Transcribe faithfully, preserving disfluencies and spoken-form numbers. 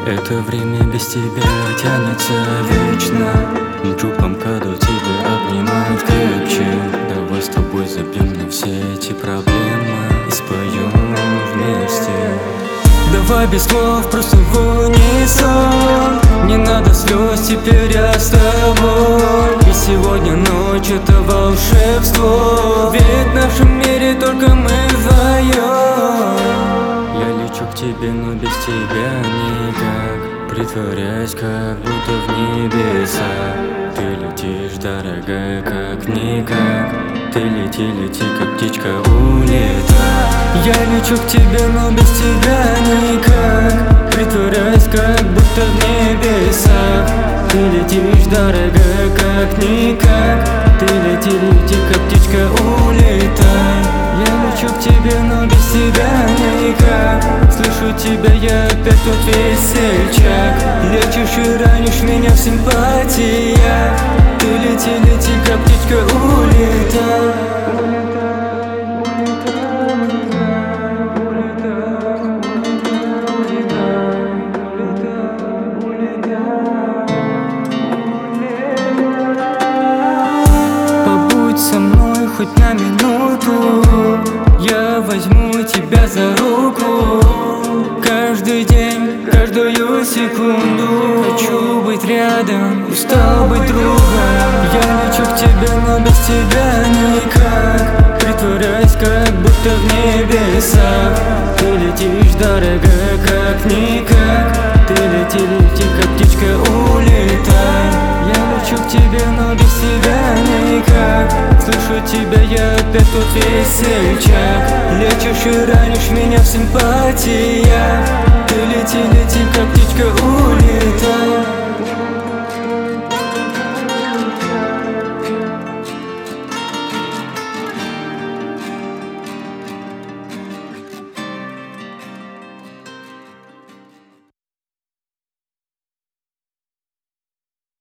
Это время без тебя тянется вечно. Лечу по МКАДу, тебя обнимают крепче. Давай с тобой забьем на все эти проблемы и споем вместе. Давай без слов, просто в унисон. Не надо слез, теперь я с тобой. И сегодня ночь — это волшебство. Ведь в нашем мире только мы вдвоем. Я лечу к тебе, но без тебя никак. Притворяюсь, как будто в небеса. Ты летишь, дорогая, как никак. Ты лети, лети, как птичка, улетай. Я лечу к тебе, но без тебя никак. Притворяюсь, как будто в небесах. Ты летишь, дорогая, как никак. Ты лети, лети, как птичка, улетай. Я лечу к тебе, но без тебя никак. Слышу тебя, я опять тот весельчак. Лечишь и ранишь меня в симпатиях. Ты лети, лети, как птичка, улетай. Побудь со мной хоть на минуту. Я возьму тебя за руку. Каждый день, каждую секунду хочу быть рядом, устал быть другом. Я лечу к тебе, но без тебя никак. Притворяюсь, как будто в небесах. Ты летишь, дорогая, как никак. Ты лети, лети, как птичка, улетай. Я лечу к тебе, но без тебя никак. Слышу тебя, я опять тот весельчак. Лечишь и ранишь меня в симпатиях. Ты лети, лети, как птичка, улетай.